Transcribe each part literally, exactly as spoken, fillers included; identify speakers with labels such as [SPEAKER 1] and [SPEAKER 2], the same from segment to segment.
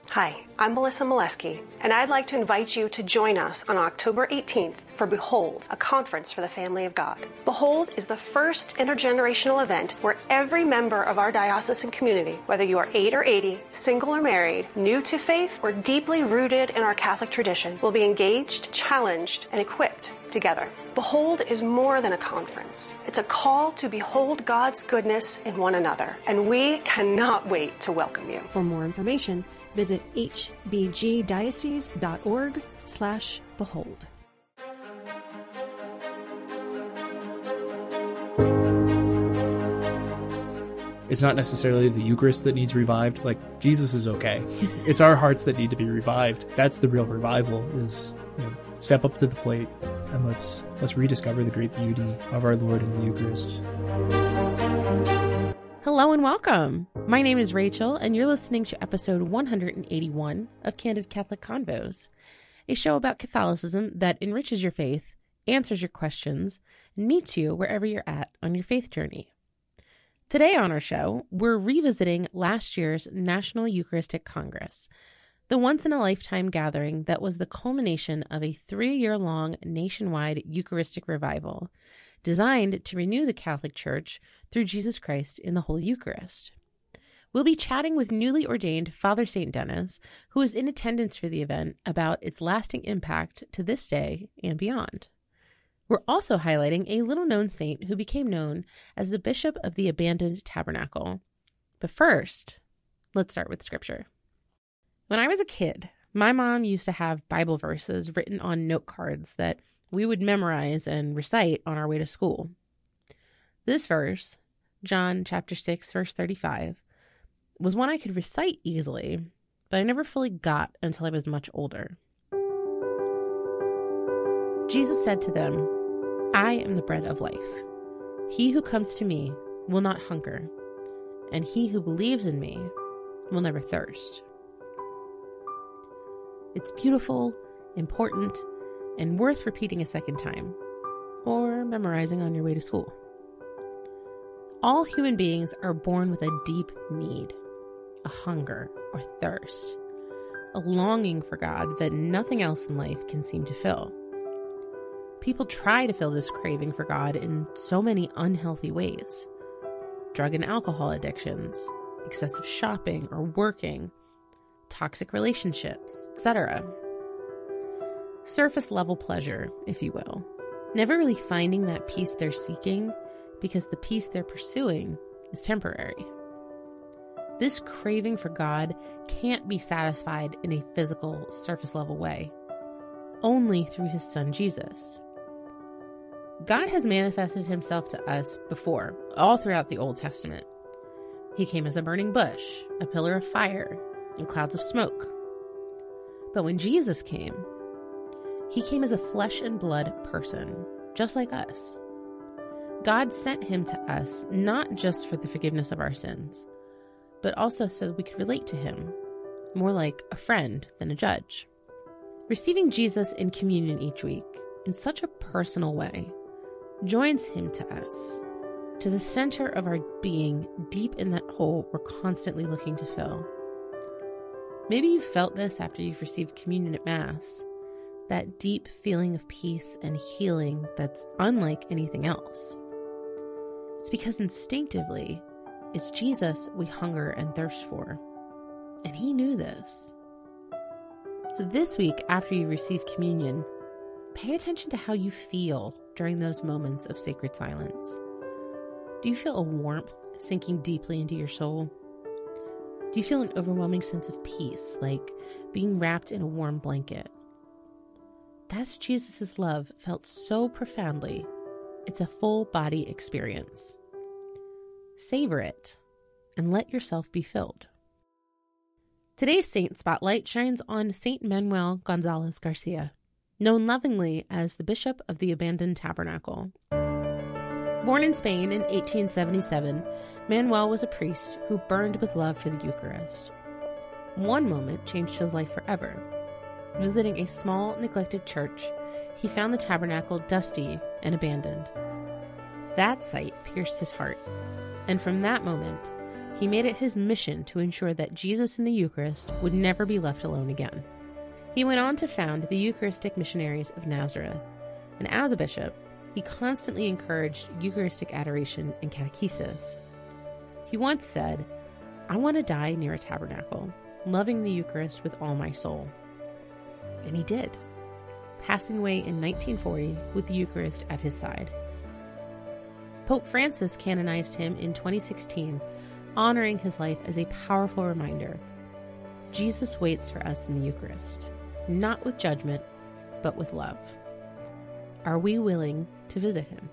[SPEAKER 1] Hi, I'm Melissa Molesky, and I'd like to invite you to join us on October eighteenth for Behold, a conference for the family of God. Behold is the first intergenerational event where every member of our diocesan community, whether you are eight or eighty, single or married, new to faith, or deeply rooted in our Catholic tradition, will be engaged, challenged, and equipped together. Behold is more than a conference. It's a call to behold God's goodness in one another, and we cannot wait to welcome you.
[SPEAKER 2] For more information, visit hbgdiocese.org slash behold.
[SPEAKER 3] It's not necessarily the Eucharist that needs revived. Like, Jesus is okay. It's our hearts that need to be revived. That's the real revival, is, you know, step up to the plate and let's let's rediscover the great beauty of our Lord in the Eucharist.
[SPEAKER 4] Hello and welcome. My name is Rachel, and you're listening to episode one hundred eighty-one of Candid Catholic Convos, a show about Catholicism that enriches your faith, answers your questions, and meets you wherever you're at on your faith journey. Today on our show, we're revisiting last year's National Eucharistic Congress, the once-in-a-lifetime gathering that was the culmination of a three-year-long nationwide Eucharistic revival designed to renew the Catholic Church through Jesus Christ in the Holy Eucharist. We'll be chatting with newly ordained Father Saint Denis, who is in attendance for the event, about its lasting impact to this day and beyond. We're also highlighting a little-known saint who became known as the Bishop of the Abandoned Tabernacle. But first, let's start with Scripture. When I was a kid, my mom used to have Bible verses written on note cards that we would memorize and recite on our way to school. This verse, John chapter six, verse thirty-five, was one I could recite easily, but I never fully got until I was much older. Jesus said to them, "I am the bread of life. He who comes to me will not hunger, and he who believes in me will never thirst." It's beautiful, important, and worth repeating a second time, or memorizing on your way to school. All human beings are born with a deep need, a hunger or thirst, a longing for God that nothing else in life can seem to fill. People try to fill this craving for God in so many unhealthy ways. Drug and alcohol addictions, excessive shopping or working, toxic relationships, et cetera. Surface level pleasure, if you will, never really finding that peace they're seeking because the peace they're pursuing is temporary. This craving for God can't be satisfied in a physical, surface level way, only through his son Jesus. God has manifested himself to us before, all throughout the Old Testament. He came as a burning bush, a pillar of fire, and clouds of smoke. But when Jesus came, he came as a flesh and blood person, just like us. God sent him to us not just for the forgiveness of our sins, but also so that we could relate to him, more like a friend than a judge. Receiving Jesus in communion each week, in such a personal way, joins him to us, to the center of our being, deep in that hole we're constantly looking to fill. Maybe you felt this after you've received communion at Mass, that deep feeling of peace and healing that's unlike anything else. It's because instinctively, it's Jesus we hunger and thirst for, and he knew this. So this week, after you receive communion, pay attention to how you feel during those moments of sacred silence. Do you feel a warmth sinking deeply into your soul? Do you feel an overwhelming sense of peace, like being wrapped in a warm blanket? That's Jesus' love felt so profoundly, it's a full body experience. Savor it, and let yourself be filled. Today's Saint Spotlight shines on Saint Manuel Gonzalez Garcia, known lovingly as the Bishop of the Abandoned Tabernacle. Born in Spain in eighteen seventy-seven, Manuel was a priest who burned with love for the Eucharist. One moment changed his life forever. Visiting a small, neglected church, he found the tabernacle dusty and abandoned. That sight pierced his heart, and from that moment, he made it his mission to ensure that Jesus in the Eucharist would never be left alone again. He went on to found the Eucharistic Missionaries of Nazareth, and as a bishop, he constantly encouraged Eucharistic adoration and catechesis. He once said, "I want to die near a tabernacle, loving the Eucharist with all my soul." And he did, passing away in nineteen forty with the Eucharist at his side. Pope Francis canonized him in twenty sixteen, honoring his life as a powerful reminder. Jesus waits for us in the Eucharist, not with judgment, but with love. Are we willing to visit him?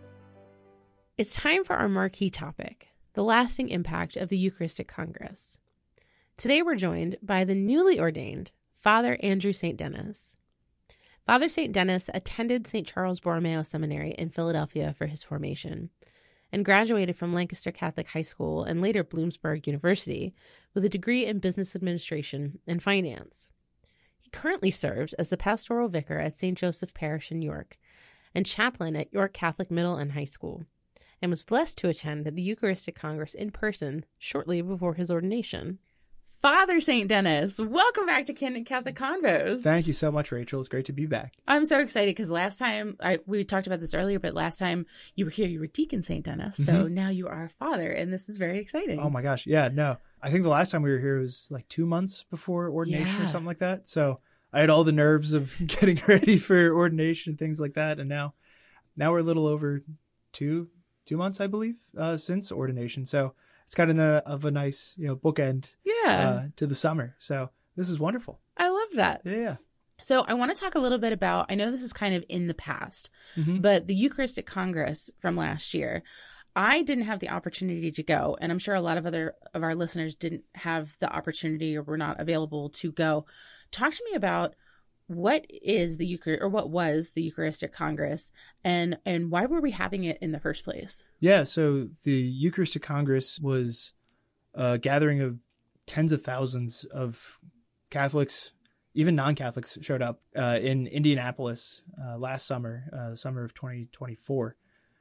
[SPEAKER 4] It's time for our marquee topic, the lasting impact of the Eucharistic Congress. Today we're joined by the newly ordained Father Andrew Saint Denis. Father Saint Denis attended Saint Charles Borromeo Seminary in Philadelphia for his formation and graduated from Lancaster Catholic High School and later Bloomsburg University with a degree in business administration and finance. He currently serves as the pastoral vicar at Saint Joseph Parish in York and chaplain at York Catholic Middle and High School, and was blessed to attend the Eucharistic Congress in person shortly before his ordination.
[SPEAKER 5] Father Saint Denis, welcome back to Candid Catholic Convos.
[SPEAKER 3] Thank you so much, Rachel. It's great to be back.
[SPEAKER 5] I'm so excited because last time, I, we talked about this earlier, but last time you were here, you were Deacon Saint Denis. So
[SPEAKER 3] Mm-hmm.
[SPEAKER 5] now you are a father, and this is very exciting.
[SPEAKER 3] Oh my gosh. Yeah, no. I think the last time we were here was like two months before ordination
[SPEAKER 5] Yeah.
[SPEAKER 3] or something like that. So I had all the nerves of getting ready for ordination and things like that. And now, now we're a little over two, two months, I believe, uh, since ordination. So it's kind of a, of a nice, you know, bookend
[SPEAKER 5] Yeah.
[SPEAKER 3] uh, to the summer. So this is wonderful.
[SPEAKER 5] I love that.
[SPEAKER 3] Yeah, yeah.
[SPEAKER 5] So I want to talk a little bit about, I know this is kind of in the past,
[SPEAKER 3] Mhm.
[SPEAKER 5] but the Eucharistic Congress from last year, I didn't have the opportunity to go, and I'm sure a lot of other of our listeners didn't have the opportunity or were not available to go. Talk to me about what is the Eucharist, or what was the Eucharistic Congress, and and why were we having it in the first place?
[SPEAKER 3] Yeah, so the Eucharistic Congress was a gathering of tens of thousands of Catholics, even non-Catholics showed up uh, in Indianapolis uh, last summer, uh, the summer of twenty twenty-four.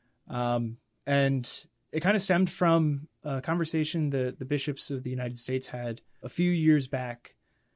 [SPEAKER 3] Um, and it kind of stemmed from a conversation that the bishops of the United States had a few years back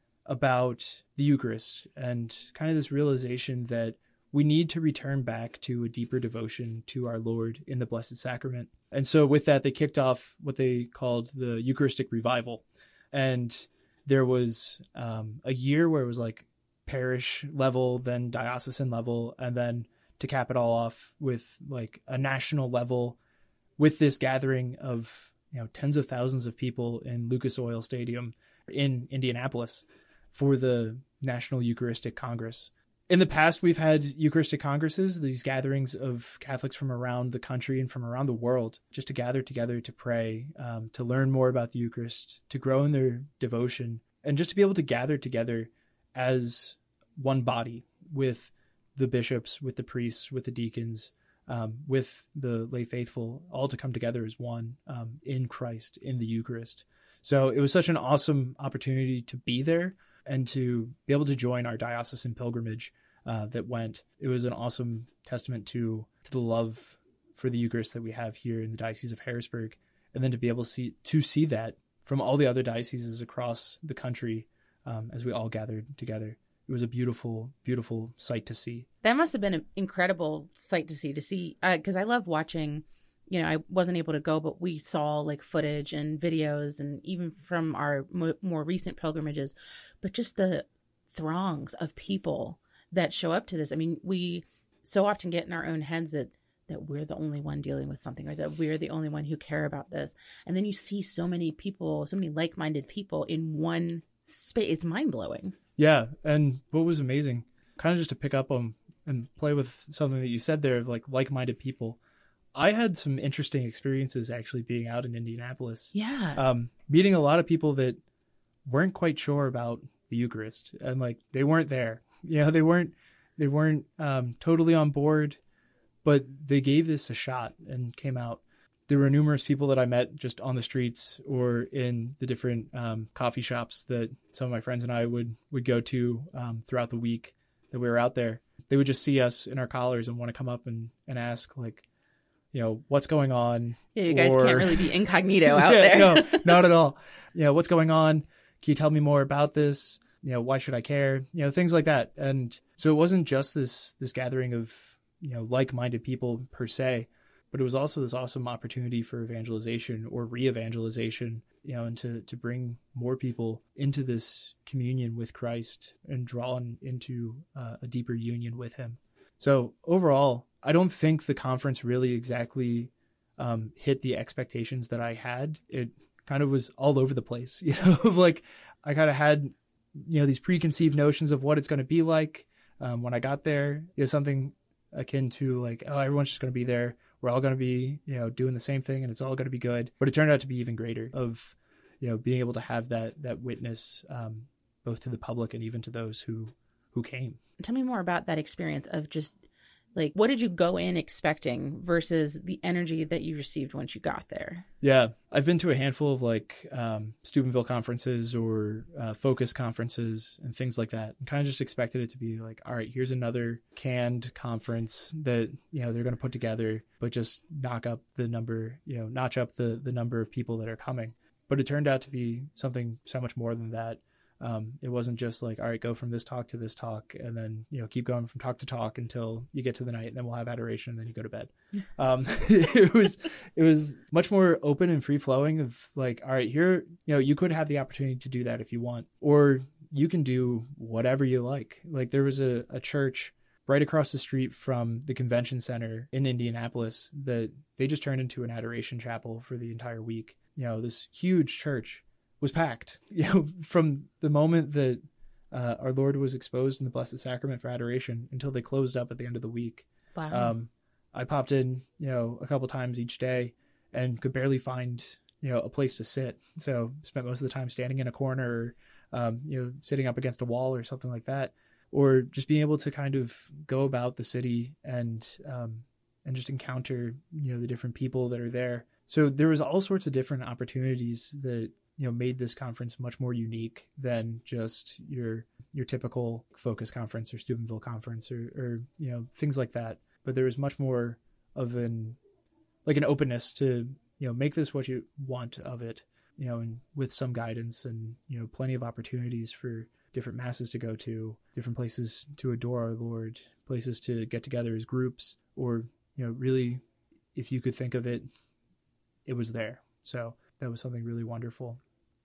[SPEAKER 3] about the Eucharist, and kind of this realization that we need to return back to a deeper devotion to our Lord in the Blessed Sacrament. And so with that, they kicked off what they called the Eucharistic Revival. And there was um, a year where it was like parish level, then diocesan level, and then to cap it all off with like a national level with this gathering of, you know, tens of thousands of people in Lucas Oil Stadium in Indianapolis for the National Eucharistic Congress. In the past, we've had Eucharistic Congresses, these gatherings of Catholics from around the country and from around the world, just to gather together to pray, um, to learn more about the Eucharist, to grow in their devotion, and just to be able to gather together as one body with the bishops, with the priests, with the deacons, um, with the lay faithful, all to come together as one um, in Christ, in the Eucharist. So it was such an awesome opportunity to be there and to be able to join our diocesan pilgrimage uh, that went. It was an awesome testament to to the love for the Eucharist that we have here in the Diocese of Harrisburg, and then to be able to see, to see that from all the other dioceses across the country um, as we all gathered together. It was a beautiful, beautiful sight to see.
[SPEAKER 5] That must have been an incredible sight to see, to see, because uh, I love watching. You know, I wasn't able to go, but we saw like footage and videos, and even from our mo- more recent pilgrimages, but just the throngs of people that show up to this. I mean, we so often get in our own heads that, that we're the only one dealing with something, or that we're the only one who care about this. And then you see so many people, so many like-minded people in one space. It's mind-blowing.
[SPEAKER 3] Yeah. And what was amazing, kind of just to pick up on and play with something that you said there, of like like-minded people. I had some interesting experiences actually being out in Indianapolis.
[SPEAKER 5] Yeah.
[SPEAKER 3] Um, meeting a lot of people that weren't quite sure about the Eucharist, and like they weren't there. You know, they weren't they weren't um, totally on board, but they gave this a shot and came out. There were numerous people that I met just on the streets or in the different um, coffee shops that some of my friends and I would would go to um, throughout the week that we were out there. They would just see us in our collars and want to come up and, and ask, like, you know, what's going on.
[SPEAKER 5] Yeah, you guys
[SPEAKER 3] or...
[SPEAKER 5] can't really be incognito out
[SPEAKER 3] yeah,
[SPEAKER 5] there.
[SPEAKER 3] No, not at all. You know, what's going on? Can you tell me more about this? You know, why should I care? You know, things like that. And so it wasn't just this this gathering of, you know, like-minded people per se, but it was also this awesome opportunity for evangelization or re-evangelization, you know, and to, to bring more people into this communion with Christ and drawn into uh, a deeper union with him. So overall, I don't think the conference really exactly um, hit the expectations that I had. It kind of was all over the place, you know, like I kind of had, you know, these preconceived notions of what it's going to be like um, when I got there. You know, something akin to like, oh, everyone's just going to be there. We're all going to be, you know, doing the same thing and it's all going to be good. But it turned out to be even greater of, you know, being able to have that that witness um, both to the public and even to those who who came.
[SPEAKER 5] Tell me more about that experience of just like, what did you go in expecting versus the energy that you received once you got there?
[SPEAKER 3] Yeah, I've been to a handful of like um, Steubenville conferences or uh, focus conferences and things like that, and kind of just expected it to be like, all right, here's another canned conference that, you know, they're going to put together, but just knock up the number, you know, notch up the the number of people that are coming. But it turned out to be something so much more than that. Um, it wasn't just like, all right, go from this talk to this talk and then, you know, keep going from talk to talk until you get to the night and then we'll have adoration and then you go to bed. Um, it was, it was much more open and free flowing of like, all right, here, you know, you could have the opportunity to do that if you want, or you can do whatever you like. Like there was a, a church right across the street from the convention center in Indianapolis that they just turned into an adoration chapel for the entire week. You know, this huge church was packed, you know, from the moment that uh, our Lord was exposed in the Blessed Sacrament for adoration until they closed up at the end of the week.
[SPEAKER 5] Wow.
[SPEAKER 3] Um, I popped in, you know, a couple times each day and could barely find, you know, a place to sit. So spent most of the time standing in a corner or, um, you know, sitting up against a wall or something like that, or just being able to kind of go about the city and, um, and just encounter, you know, the different people that are there. So there was all sorts of different opportunities that, you know, made this conference much more unique than just your your typical focus conference or Steubenville conference or, or you know, things like that. But there was much more of an like an openness to, you know, make this what you want of it, you know, and with some guidance and, you know, plenty of opportunities for different masses to go to, different places to adore our Lord, places to get together as groups, or, you know, really, if you could think of it, it was there. So that was something really wonderful.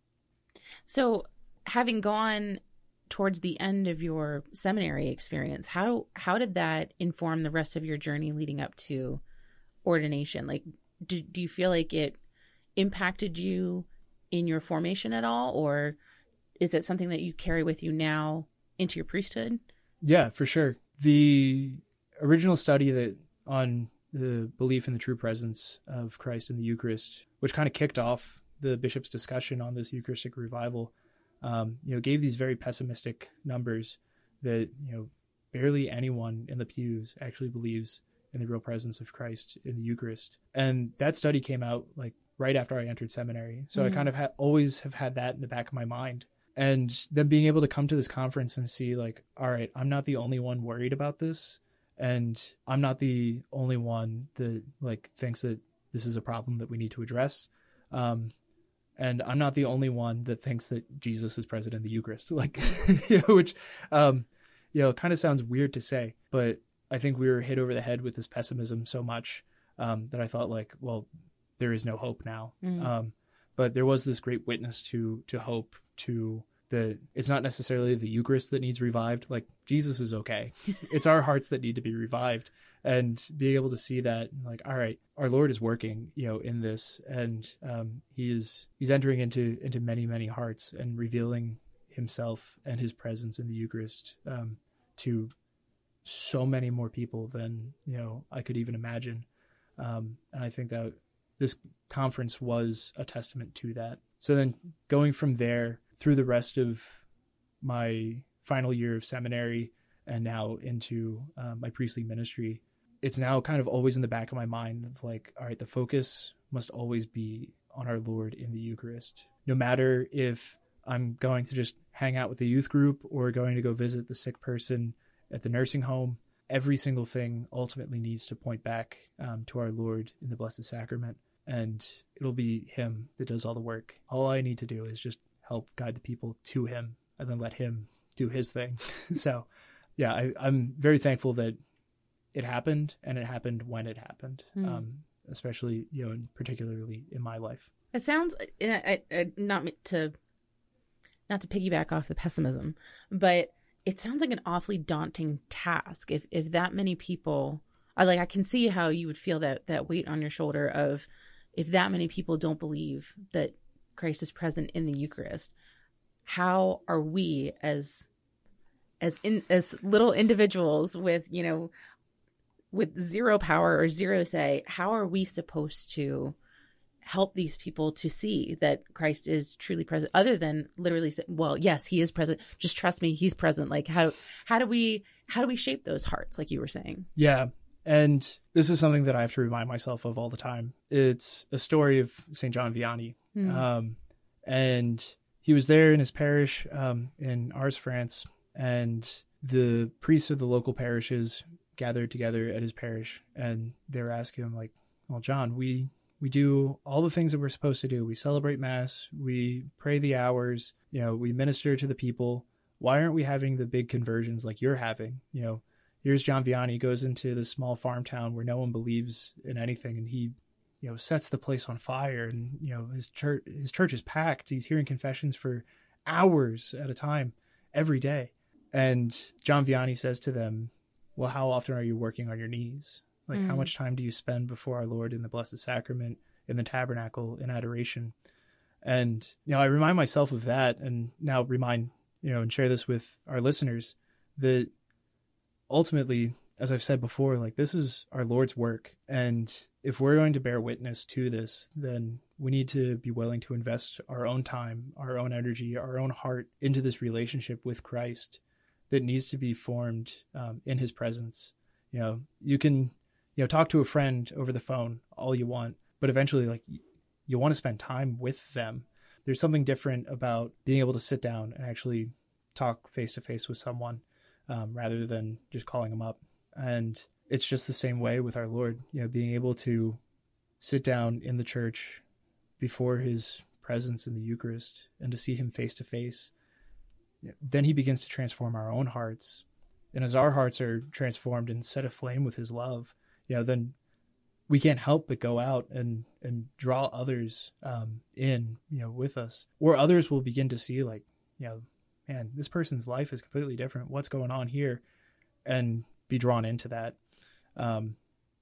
[SPEAKER 5] So having gone towards the end of your seminary experience, how how did that inform the rest of your journey leading up to ordination? Like, do, do you feel like it impacted you in your formation at all? Or is it something that you carry with you now into your priesthood?
[SPEAKER 3] Yeah, for sure. The original study that on the belief in the true presence of Christ in the Eucharist, which kind of kicked off the bishop's discussion on this Eucharistic revival, um, you know, gave these very pessimistic numbers that, you know, barely anyone in the pews actually believes in the real presence of Christ in the Eucharist. And that study came out like right after I entered seminary. So mm-hmm. I kind of ha- always have had that in the back of my mind. And then being able to come to this conference and see like, all right, I'm not the only one worried about this. And I'm not the only one that like thinks that this is a problem that we need to address. Um, and I'm not the only one that thinks that Jesus is present in the Eucharist, like, you know, which, um, you know, kind of sounds weird to say, but I think we were hit over the head with this pessimism so much um, that I thought like, well, there is no hope now. Mm. Um, but there was this great witness to, to hope, to the, it's not necessarily the Eucharist that needs revived. Like Jesus is okay. It's our hearts that need to be revived, and being able to see that like, all right, our Lord is working, you know, in this, and um, he is, he's entering into, into many, many hearts and revealing himself and his presence in the Eucharist um, to so many more people than, you know, I could even imagine. Um, and I think that this conference was a testament to that. So then going from there through the rest of my final year of seminary and now into uh, my priestly ministry, it's now kind of always in the back of my mind of like, all right, the focus must always be on our Lord in the Eucharist. No matter if I'm going to just hang out with the youth group or going to go visit the sick person at the nursing home, every single thing ultimately needs to point back um, to our Lord in the Blessed Sacrament. And it'll be him that does all the work. All I need to do is just help guide the people to him and then let him do his thing. So, yeah, I, I'm very thankful that it happened, and it happened when it happened, mm. um, especially, you know, particularly in my life.
[SPEAKER 5] It sounds, I, I, not to, not to piggyback off the pessimism, but it sounds like an awfully daunting task. If if that many people, I like, I can see how you would feel that that weight on your shoulder of, if that many people don't believe that Christ is present in the Eucharist, how are we as as in as little individuals with, you know, with zero power or zero say, how are we supposed to help these people to see that Christ is truly present, other than literally say, well, yes, he is present, just trust me, he's present? Like, how how do we how do we shape those hearts, like you were saying?
[SPEAKER 3] Yeah. And this is something that I have to remind myself of all the time. It's a story of Saint John Vianney. Mm. Um, and he was there in his parish um, in Ars, France, and the priests of the local parishes gathered together at his parish, and they were asking him, like, well, John, we we do all the things that we're supposed to do. We celebrate Mass, we pray the hours, you know, we minister to the people. Why aren't we having the big conversions like you're having? You know, here's John Vianney, goes into this small farm town where no one believes in anything, and he, you know, sets the place on fire, and, you know, his church his church is packed. He's hearing confessions for hours at a time every day. And John Vianney says to them, well, how often are you working on your knees? Like, mm. how much time do you spend before our Lord in the Blessed Sacrament, in the tabernacle, in adoration? And, you know, I remind myself of that, and now remind, you know, and share this with our listeners, that ultimately, as I've said before, like, this is our Lord's work. And if we're going to bear witness to this, then we need to be willing to invest our own time, our own energy, our own heart into this relationship with Christ that needs to be formed um, in his presence. You know, you can, you know, talk to a friend over the phone all you want, but eventually, like, you want to spend time with them. There's something different about being able to sit down and actually talk face to face with someone um, rather than just calling them up. And it's just the same way with our Lord, you know, being able to sit down in the church before his presence in the Eucharist and to see him face to face. Then he begins to transform our own hearts. And as our hearts are transformed and set aflame with his love, you know, then we can't help but go out and, and draw others um, in, you know, with us. Or others will begin to see, like, you know, man, this person's life is completely different. What's going on here? And be drawn into that. Um,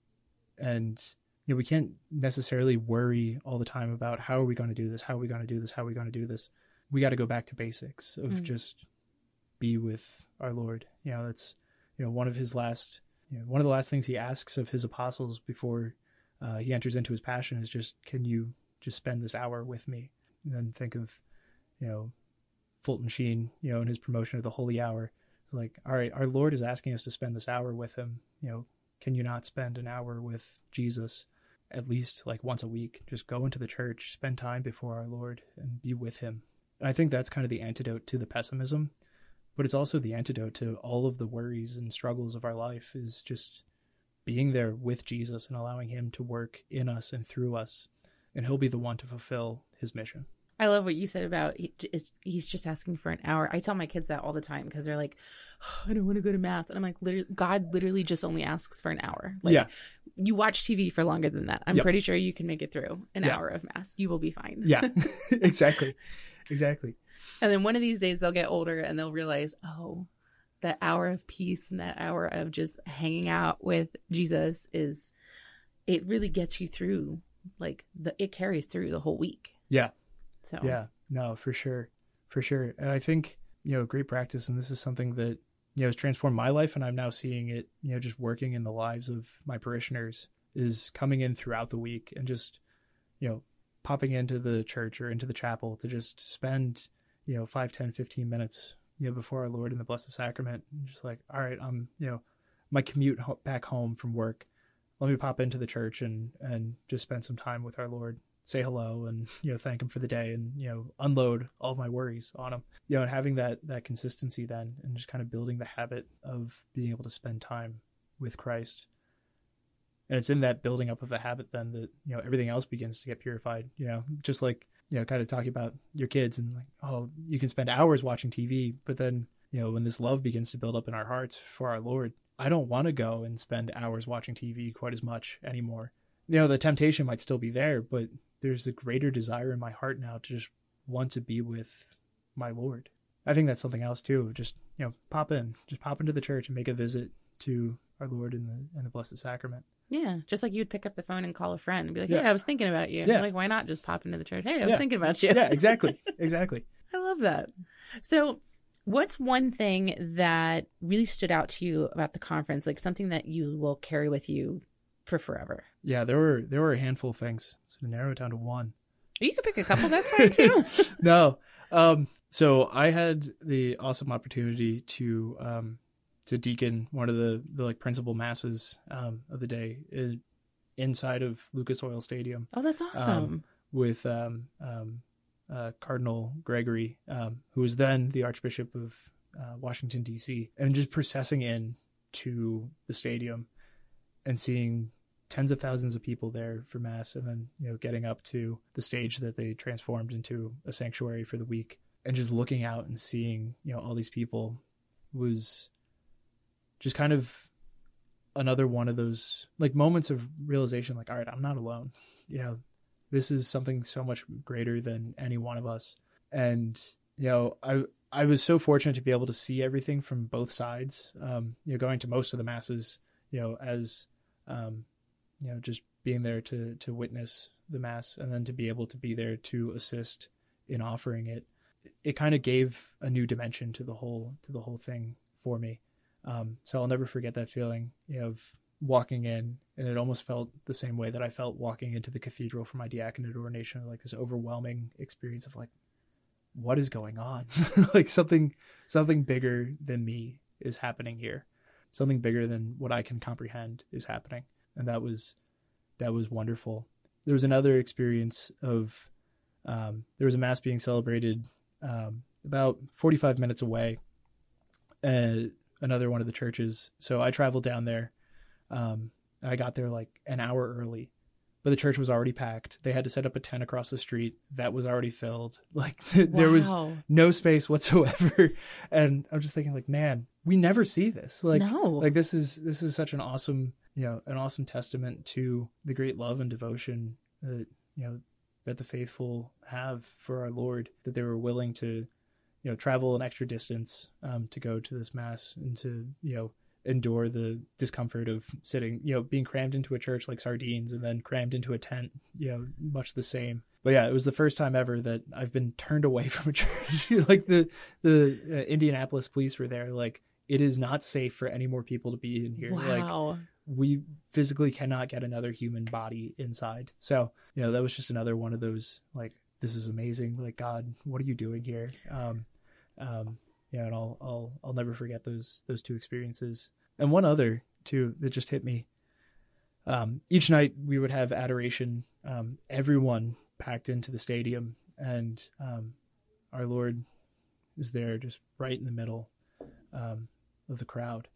[SPEAKER 3] and, you know, we can't necessarily worry all the time about how are we going to do this? How are we going to do this? How are we going to do this? We got to go back to basics of mm. just be with our Lord. You know, that's, you know, one of his last, you know, one of the last things he asks of his apostles before uh, he enters into his passion is just, can you just spend this hour with me? And then think of, you know, Fulton Sheen, you know, in his promotion of the Holy Hour. It's like, all right, our Lord is asking us to spend this hour with him. You know, can you not spend an hour with Jesus at least like once a week? Just go into the church, spend time before our Lord and be with him. And I think that's kind of the antidote to the pessimism, but it's also the antidote to all of the worries and struggles of our life, is just being there with Jesus and allowing him to work in us and through us. And he'll be the one to fulfill his mission.
[SPEAKER 5] I love what you said about he, is, he's just asking for an hour. I tell my kids that all the time because they're like, oh, I don't want to go to Mass. And I'm like, literally, God literally just only asks for an hour. Like, yeah. You watch T V for longer than that. I'm yep. pretty sure you can make it through an yeah. hour of Mass. You will be fine.
[SPEAKER 3] Yeah, exactly. Exactly.
[SPEAKER 5] And then one of these days they'll get older and they'll realize, oh, that hour of peace and that hour of just hanging out with Jesus is, it really gets you through, like, the it carries through the whole week.
[SPEAKER 3] Yeah.
[SPEAKER 5] So
[SPEAKER 3] yeah, no, for sure. For sure. And I think, you know, great practice. And this is something that, you know, has transformed my life. And I'm now seeing it, you know, just working in the lives of my parishioners, is coming in throughout the week and just, you know, popping into the church or into the chapel to just spend, you know, five, ten, fifteen minutes, you know, before our Lord in the Blessed Sacrament. And just like, all right, I'm, you know, my commute ho- back home from work, let me pop into the church and, and just spend some time with our Lord, say hello and, you know, thank him for the day and, you know, unload all of my worries on him, you know, and having that, that consistency then, and just kind of building the habit of being able to spend time with Christ. And it's in that building up of the habit then that, you know, everything else begins to get purified, you know, just like, you know, kind of talking about your kids and like, oh, you can spend hours watching T V, but then, you know, when this love begins to build up in our hearts for our Lord, I don't want to go and spend hours watching T V quite as much anymore. You know, the temptation might still be there, but there's a greater desire in my heart now to just want to be with my Lord. I think that's something else too. Just, you know, pop in, just pop into the church and make a visit to our Lord in the in the Blessed Sacrament.
[SPEAKER 5] Yeah, just like you'd pick up the phone and call a friend and be like,
[SPEAKER 3] Yeah.
[SPEAKER 5] hey, I was thinking about you.
[SPEAKER 3] Yeah.
[SPEAKER 5] Like, why not just pop into the church? Hey, I was
[SPEAKER 3] Yeah.
[SPEAKER 5] thinking about you.
[SPEAKER 3] Yeah, exactly. Exactly.
[SPEAKER 5] I love that. So what's one thing that really stood out to you about the conference, like something that you will carry with you for forever?
[SPEAKER 3] Yeah, there were there were a handful of things. So to narrow it down to one.
[SPEAKER 5] You could pick a couple. That's fine too.
[SPEAKER 3] No. Um, so I had the awesome opportunity to um, to deacon one of the, the like principal masses um, of the day in, inside of Lucas Oil Stadium.
[SPEAKER 5] Oh, that's awesome.
[SPEAKER 3] Um, with um, um, uh, Cardinal Gregory, um, who was then the Archbishop of uh, Washington, D C, and just processing in to the stadium and seeing tens of thousands of people there for Mass, and then, you know, getting up to the stage that they transformed into a sanctuary for the week, and just looking out and seeing, you know, all these people was just kind of another one of those like moments of realization, like, all right, I'm not alone. You know, this is something so much greater than any one of us. And, you know, I, I was so fortunate to be able to see everything from both sides, um, you know, going to most of the Masses, you know, as, um, you know, just being there to, to witness the Mass, and then to be able to be there to assist in offering it. It kind of gave a new dimension to the whole, to the whole thing for me. Um, so I'll never forget that feeling, you know, of walking in, and it almost felt the same way that I felt walking into the cathedral for my diaconate ordination, like this overwhelming experience of like, what is going on? Like something, something bigger than me is happening here. Something bigger than what I can comprehend is happening. And that was, that was wonderful. There was another experience of, um, there was a Mass being celebrated, um, about forty-five minutes away, and another one of the churches. So I traveled down there. Um, and I got there like an hour early, but the church was already packed. They had to set up a tent across the street that was already filled. Like there was
[SPEAKER 5] Wow.
[SPEAKER 3] no space whatsoever. And I'm just thinking like, man, we never see this. Like,
[SPEAKER 5] No.
[SPEAKER 3] like this is, this is such an awesome, you know, an awesome testament to the great love and devotion that, you know, that the faithful have for our Lord, that they were willing to, you know, travel an extra distance um, to go to this Mass and to, you know, endure the discomfort of sitting, you know, being crammed into a church like sardines and then crammed into a tent, you know, much the same. But yeah, it was the first time ever that I've been turned away from a church. Like the, the uh, Indianapolis police were there. Like, it is not safe for any more people to be in here.
[SPEAKER 5] Wow.
[SPEAKER 3] Like, we physically cannot get another human body inside. So, you know, that was just another one of those, like, this is amazing. Like, God, what are you doing here? Um, um, yeah, and I'll, I'll, I'll never forget those, those two experiences. And one other too, that just hit me. Um, each night we would have adoration, um, everyone packed into the stadium, and, um, our Lord is there just right in the middle, um, of the crowd.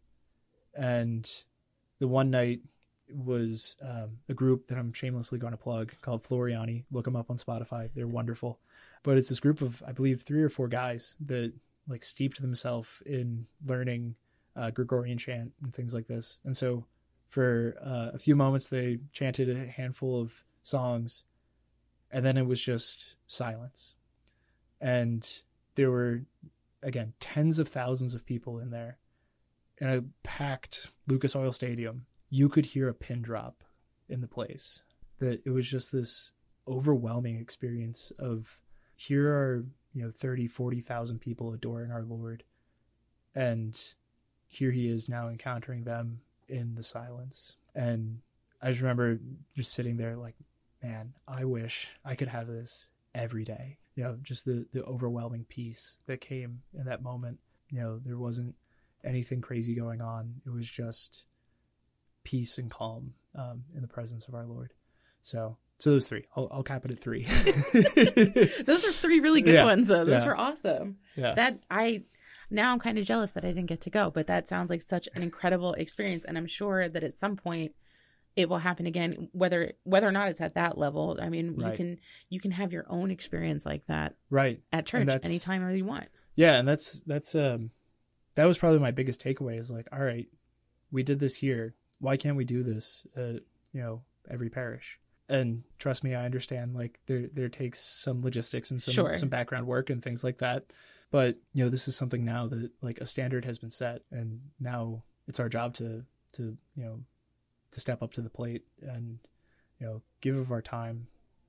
[SPEAKER 3] And the one night was, um, a group that I'm shamelessly going to plug called Floriani. Look them up on Spotify. They're wonderful. But it's this group of, I believe, three or four guys that like steeped themselves in learning uh, Gregorian chant and things like this. And so for uh, a few moments, they chanted a handful of songs, and then it was just silence. And there were, again, tens of thousands of people in there in a packed Lucas Oil Stadium. You could hear a pin drop in the place. That it was just this overwhelming experience of, here are, you know, thirty, forty thousand people adoring our Lord. And here he is now encountering them in the silence. And I just remember just sitting there like, man, I wish I could have this every day. You know, just the, the overwhelming peace that came in that moment. You know, there wasn't anything crazy going on. It was just peace and calm um, in the presence of our Lord. So, so those three. I'll, I'll cap it at three.
[SPEAKER 5] Those are three really good
[SPEAKER 3] Yeah,
[SPEAKER 5] ones, though. Those
[SPEAKER 3] yeah.
[SPEAKER 5] were awesome.
[SPEAKER 3] Yeah.
[SPEAKER 5] That I, now I'm kind of jealous that I didn't get to go, but that sounds like such an incredible experience. And I'm sure that at some point it will happen again, whether whether or not it's at that level. I mean,
[SPEAKER 3] Right.
[SPEAKER 5] you can you can have your own experience like that
[SPEAKER 3] Right.
[SPEAKER 5] at church
[SPEAKER 3] And that's-
[SPEAKER 5] anytime you want.
[SPEAKER 3] Yeah, and that's that's um that was probably my biggest takeaway is like, all right, we did this here. Why can't we do this at, you know, every parish? And trust me, I understand like there there takes some logistics and some
[SPEAKER 5] Sure.
[SPEAKER 3] some background work and things like that. But, you know, this is something now that like a standard has been set, and now it's our job to to, you know, to step up to the plate and, you know, give of our time,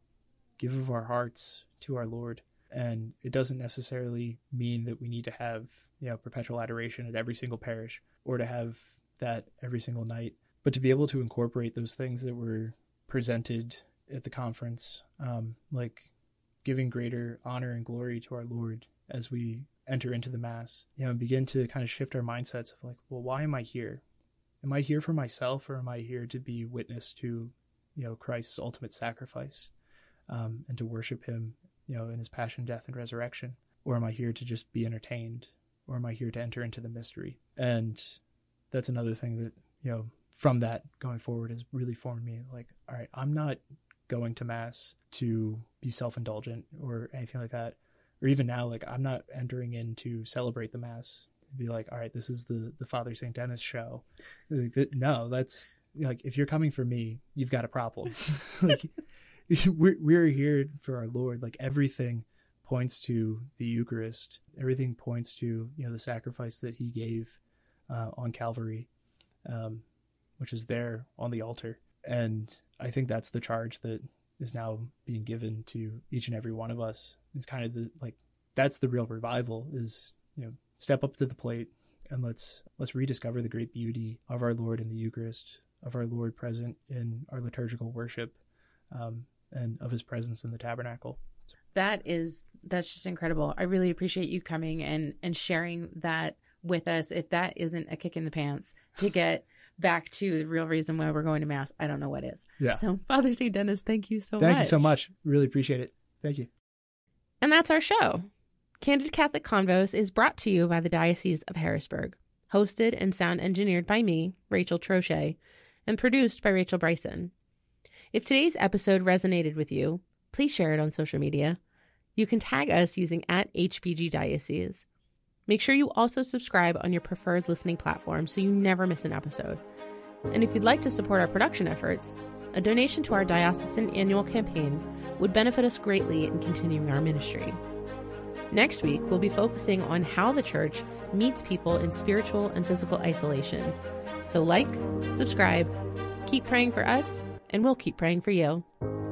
[SPEAKER 3] give of our hearts to our Lord. And it doesn't necessarily mean that we need to have, you know, perpetual adoration at every single parish or to have that every single night, but to be able to incorporate those things that were presented at the conference, um, like giving greater honor and glory to our Lord as we enter into the Mass, you know, and begin to kind of shift our mindsets of like, well, why am I here? Am I here for myself, or am I here to be witness to, you know, Christ's ultimate sacrifice, um, and to worship him, you know, in his passion, death, and resurrection? Or am I here to just be entertained? Or am I here to enter into the mystery? And that's another thing that, you know, from that going forward has really formed me. Like, all right, I'm not going to Mass to be self-indulgent or anything like that. Or even now, like, I'm not entering in to celebrate the Mass. To be like, all right, this is the, the Father Saint Denis show. Like, that, no, that's, like, if you're coming for me, you've got a problem. Like, we're, we're here for our Lord. Like, everything points to the Eucharist. Everything points to, you know, the sacrifice that he gave uh, on Calvary, um, which is there on the altar. And I think that's the charge that is now being given to each and every one of us. It's kind of the, like, that's the real revival is, you know, step up to the plate and let's, let's rediscover the great beauty of our Lord in the Eucharist, of our Lord present in our liturgical worship, um, and of his presence in the tabernacle.
[SPEAKER 5] That is, that's just incredible. I really appreciate you coming and, and sharing that with us. If that isn't a kick in the pants to get back to the real reason why we're going to Mass, I don't know what is.
[SPEAKER 3] Yeah.
[SPEAKER 5] So Father Saint Denis, thank you so
[SPEAKER 3] Thank
[SPEAKER 5] much.
[SPEAKER 3] you so much. Really appreciate it. Thank you.
[SPEAKER 5] And that's our show. Candid Catholic Convos is brought to you by the Diocese of Harrisburg, hosted and sound engineered by me, Rachel Trochet, and produced by Rachel Bryson. If today's episode resonated with you, please share it on social media. You can tag us using at H P G Diocese. Make sure you also subscribe on your preferred listening platform so you never miss an episode. And if you'd like to support our production efforts, a donation to our diocesan annual campaign would benefit us greatly in continuing our ministry. Next week, we'll be focusing on how the Church meets people in spiritual and physical isolation. So like, subscribe, keep praying for us, and we'll keep praying for you.